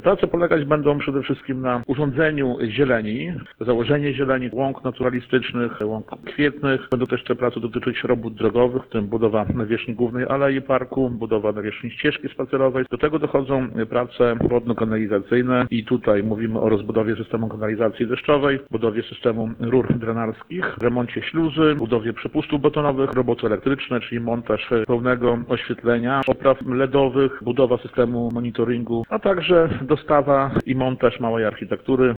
Prace polegać będą przede wszystkim na urządzeniu zieleni, założenie zieleni, łąk naturalistycznych, łąk kwietnych. Będą też te prace dotyczyć robót drogowych, w tym budowa nawierzchni głównej alei parku, budowa nawierzchni ścieżki spacerowej. Do tego dochodzą prace wodno-kanalizacyjne i tutaj mówimy o rozbudowie systemu kanalizacji deszczowej, budowie systemu rur drenarskich, remoncie śluzy, budowie przepustów betonowych, roboty elektryczne, czyli montaż pełnego oświetlenia, opraw LEDowych, budowa systemu monitoringu, a także dostawa i montaż małej architektury,